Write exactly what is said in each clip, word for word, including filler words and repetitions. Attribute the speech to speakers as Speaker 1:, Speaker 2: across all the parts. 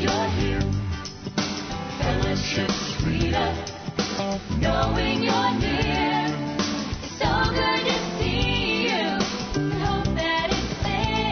Speaker 1: you're here. Fellowship's freedom, knowing you're near. It's so good to see you. Hope that it's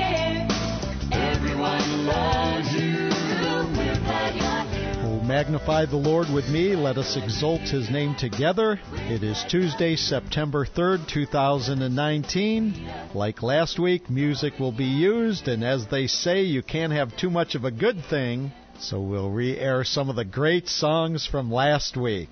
Speaker 1: there. Everyone loves you. We're glad you're here.
Speaker 2: Oh, magnify the Lord with me. Let us exalt His name together. It is Tuesday, September third, two thousand nineteen. Like last week, music will be used, and as they say, you can't have too much of a good thing, so we'll re-air some of the great songs from last week.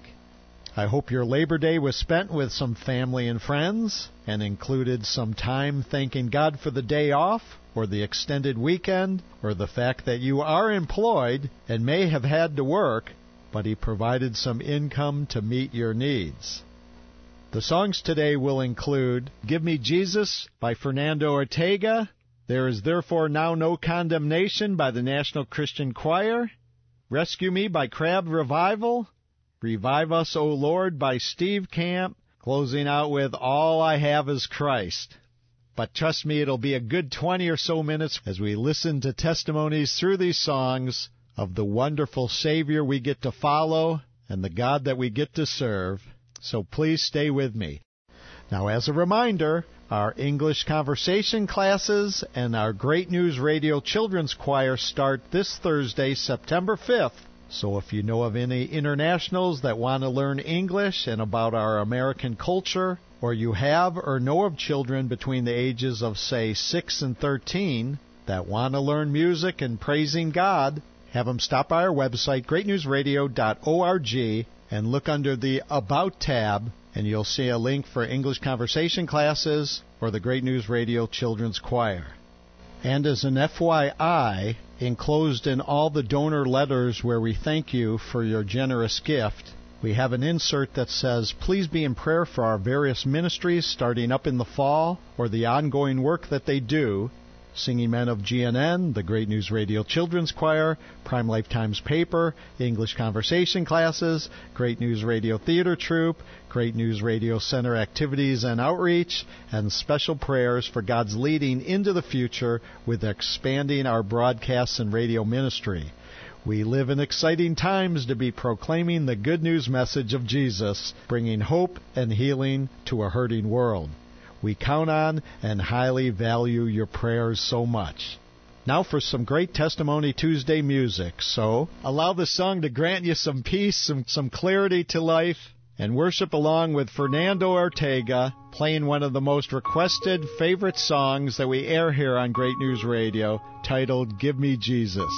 Speaker 2: I hope your Labor Day was spent with some family and friends, and included some time thanking God for the day off, or the extended weekend, or the fact that you are employed and may have had to work, but He provided some income to meet your needs. The songs today will include Give Me Jesus by Fernando Ortega, There Is Therefore Now No Condemnation by the National Christian Choir, Rescue Me by Crab Revival, Revive Us, O Lord by Steve Camp, closing out with All I Have Is Christ. But trust me, it'll be a good twenty or so minutes as we listen to testimonies through these songs of the wonderful Savior we get to follow and the God that we get to serve. So please stay with me. Now, as a reminder, our English conversation classes and our Great News Radio Children's Choir start this Thursday, September fifth. So if you know of any internationals that want to learn English and about our American culture, or you have or know of children between the ages of, say, six and thirteen that want to learn music and praising God, have them stop by our website, great news radio dot org, and look under the About tab, and you'll see a link for English conversation classes or the Great News Radio Children's Choir. And as an F Y I, enclosed in all the donor letters where we thank you for your generous gift, we have an insert that says, please be in prayer for our various ministries starting up in the fall or the ongoing work that they do. Singing Men of G N N, the Great News Radio Children's Choir, Prime Life Times Paper, English Conversation Classes, Great News Radio Theater Troupe, Great News Radio Center Activities and Outreach, and special prayers for God's leading into the future with expanding our broadcasts and radio ministry. We live in exciting times to be proclaiming the good news message of Jesus, bringing hope and healing to a hurting world. We count on and highly value your prayers so much. Now for some great Testimony Tuesday music. So allow the song to grant you some peace, some, some clarity to life, and worship along with Fernando Ortega, playing one of the most requested favorite songs that we air here on Great News Radio, titled Give Me Jesus.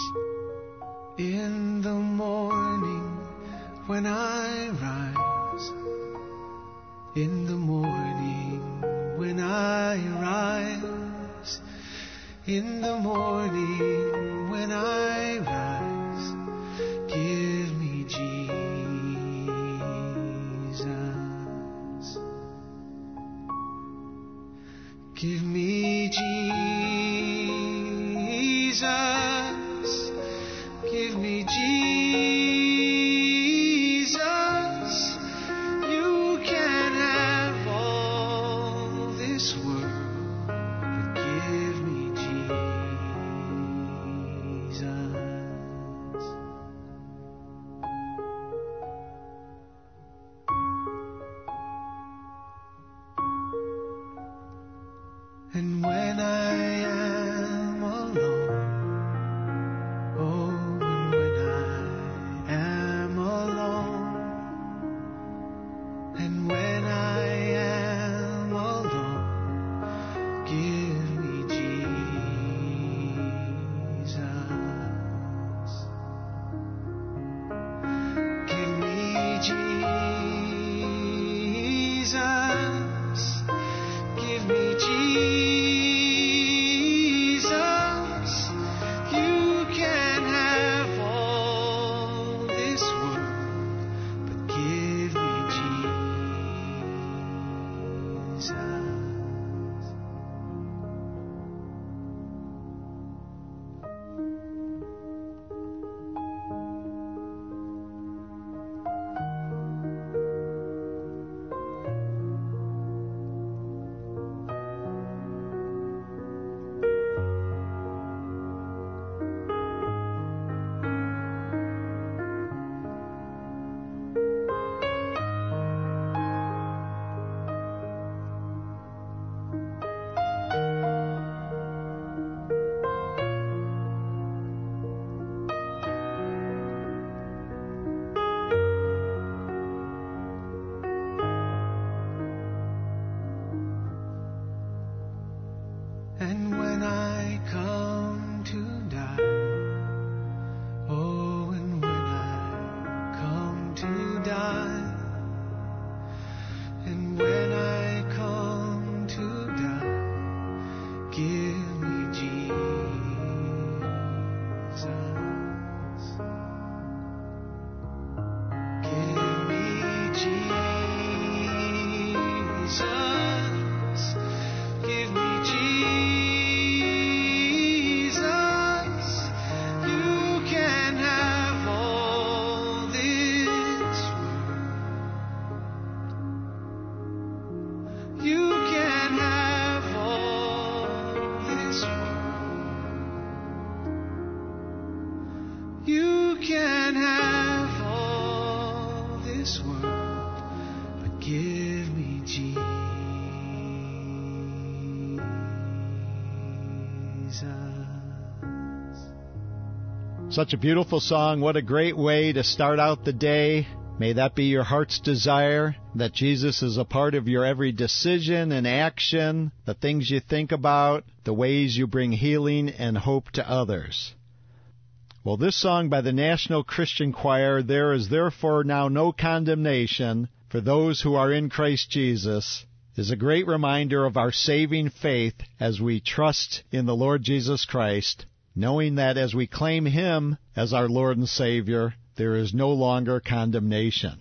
Speaker 3: In the morning when I rise, in the morning when I rise, in the morning when I rise, give me Jesus. Give me Jesus. Give me Jesus. You can have all this world, but give me Jesus. And when I am alone, oh, and when I can have all this world, but give me Jesus.
Speaker 2: Such a beautiful song. What a great way to start out the day. May that be your heart's desire, that Jesus is a part of your every decision and action, the things you think about, the ways you bring healing and hope to others. Well, this song by the National Christian Choir, "There is therefore now no condemnation for those who are in Christ Jesus," is a great reminder of our saving faith as we trust in the Lord Jesus Christ, knowing that as we claim Him as our Lord and Savior, there is no longer condemnation.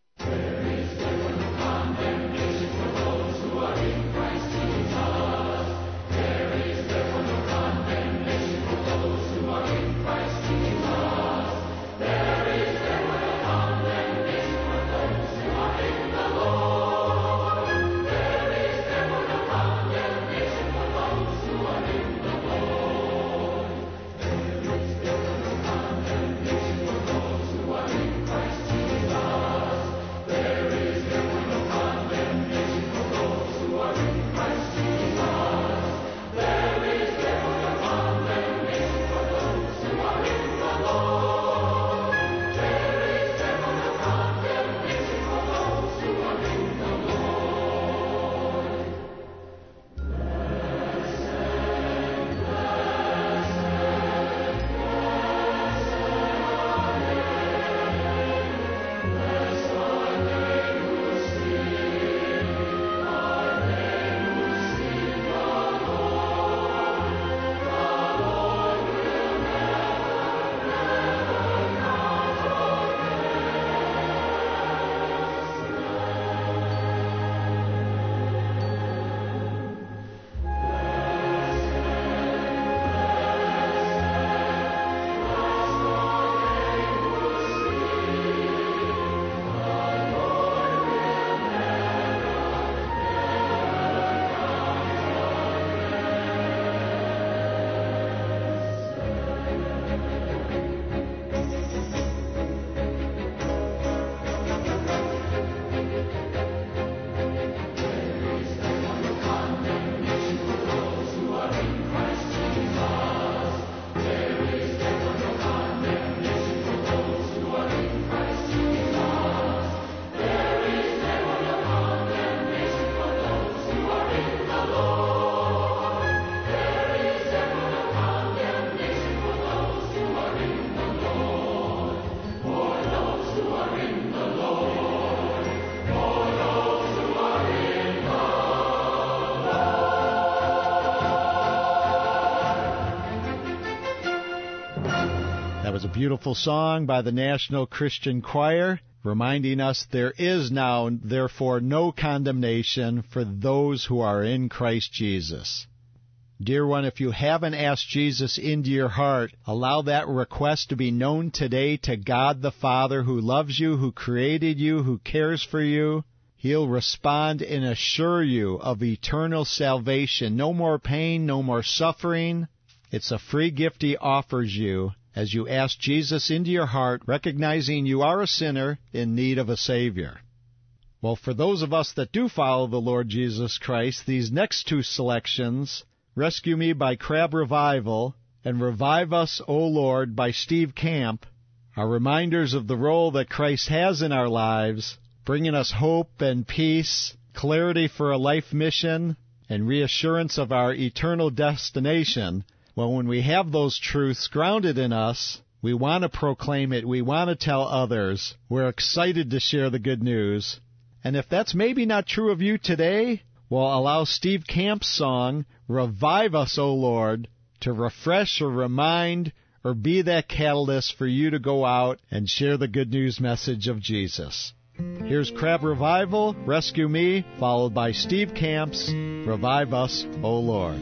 Speaker 2: That was a beautiful song by the National Christian Choir, reminding us there is now, therefore, no condemnation for those who are in Christ Jesus. Dear one, if you haven't asked Jesus into your heart, allow that request to be known today to God the Father, who loves you, who created you, who cares for you. He'll respond and assure you of eternal salvation. No more pain, no more suffering. It's a free gift He offers you as you ask Jesus into your heart, recognizing you are a sinner in need of a Savior. Well, for those of us that do follow the Lord Jesus Christ, these next two selections, Rescue Me by Crab Revival and Revive Us, O Lord by Steve Camp, are reminders of the role that Christ has in our lives, bringing us hope and peace, clarity for a life mission, and reassurance of our eternal destination. Well, when we have those truths grounded in us, we want to proclaim it. We want to tell others. We're excited to share the good news. And if that's maybe not true of you today, well, allow Steve Camp's song, Revive Us, O Lord, to refresh or remind or be that catalyst for you to go out and share the good news message of Jesus. Here's Crab Revival, Rescue Me, followed by Steve Camp's Revive Us, O Lord.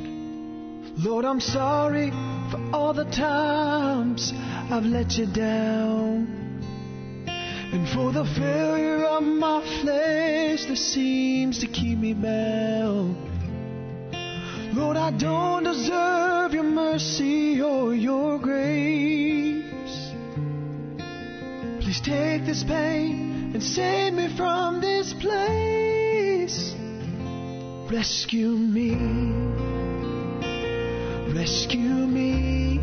Speaker 3: Lord, I'm sorry for all the times I've let you down, and for the failure of my flesh that seems to keep me bound. Lord, I don't deserve your mercy or your grace, Please take this pain and save me from this place. Rescue me, rescue me.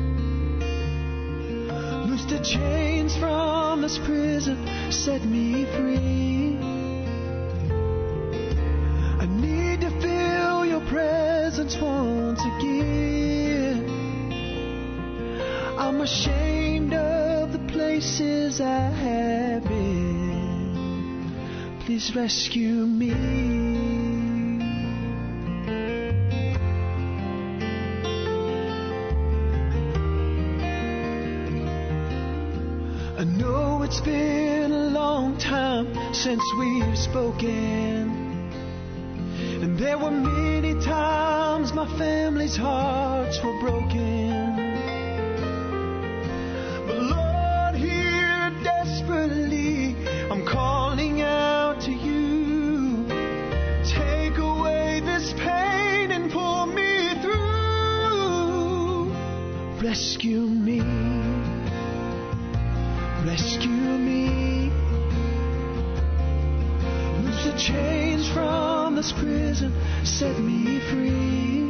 Speaker 3: Loose the chains from this prison, set me free. I need to feel your presence once again. I'm ashamed of the places I have been. Please rescue me. I know it's been a long time since we've spoken, and there were many times my family's hearts were broken. But Lord, here desperately I'm calling out to you. Take away this pain and pull me through. Rescue me, rescue me. Loose the chains from this prison, set me free.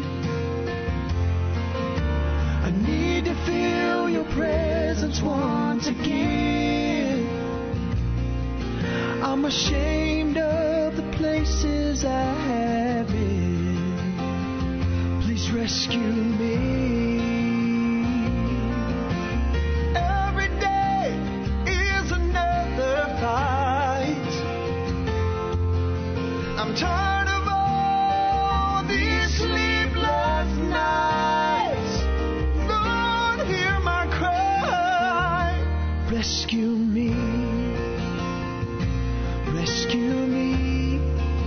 Speaker 3: I need to feel your presence once again. I'm ashamed of the places I have been. Please rescue me. I'm tired of all these sleepless nights. Lord, hear my cry. Rescue me, rescue me.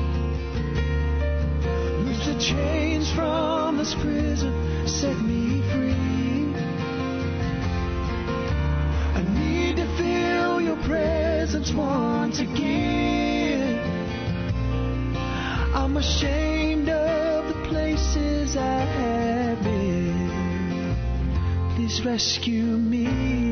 Speaker 3: Loose the chains from this prison, set me free. I need to feel your presence once again. I'm ashamed of the places I have been. Please rescue me.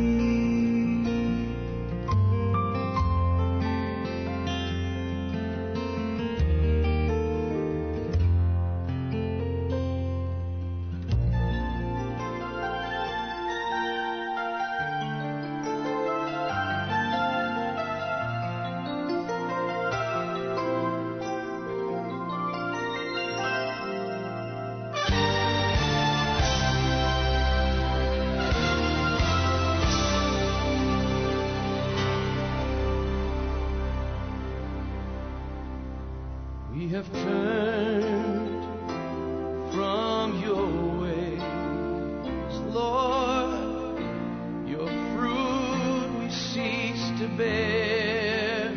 Speaker 4: We have turned from your ways, Lord. Your fruit we cease to bear.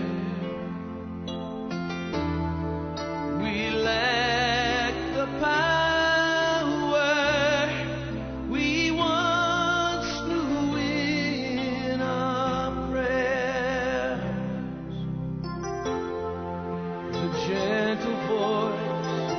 Speaker 4: We lack the power we once knew in our prayers. The gentle voice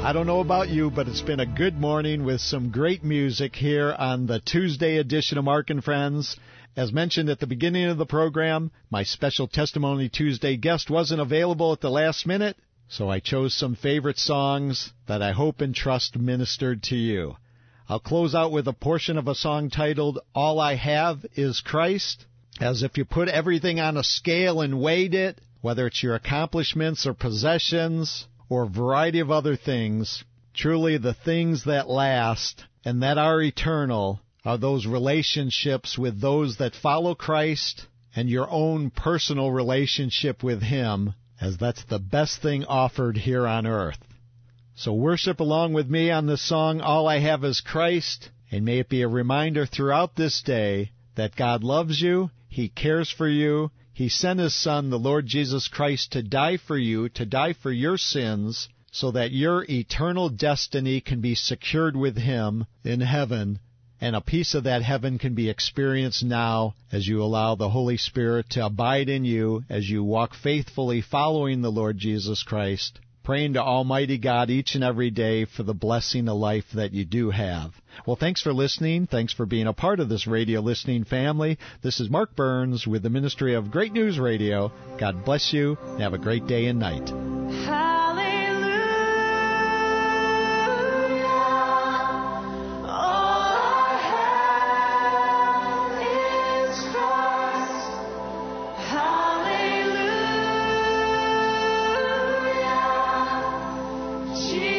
Speaker 2: I don't know about you, but it's been a good morning with some great music here on the Tuesday edition of Mark and Friends. As mentioned at the beginning of the program, my special Testimony Tuesday guest wasn't available at the last minute, so I chose some favorite songs that I hope and trust ministered to you. I'll close out with a portion of a song titled, All I Have is Christ, as if you put everything on a scale and weighed it, whether it's your accomplishments or possessions, or a variety of other things, truly the things that last and that are eternal are those relationships with those that follow Christ and your own personal relationship with Him, as that's the best thing offered here on earth. So worship along with me on this song, All I Have is Christ, and may it be a reminder throughout this day that God loves you, He cares for you, He sent His Son, the Lord Jesus Christ, to die for you, to die for your sins, so that your eternal destiny can be secured with Him in heaven, and a piece of that heaven can be experienced now as you allow the Holy Spirit to abide in you as you walk faithfully following the Lord Jesus Christ, praying to Almighty God each and every day for the blessing of life that you do have. Well, thanks for listening. Thanks for being a part of this radio listening family. This is Mark Burns with the Ministry of Great News Radio. God bless you, and have a great day and night.
Speaker 1: Jesus.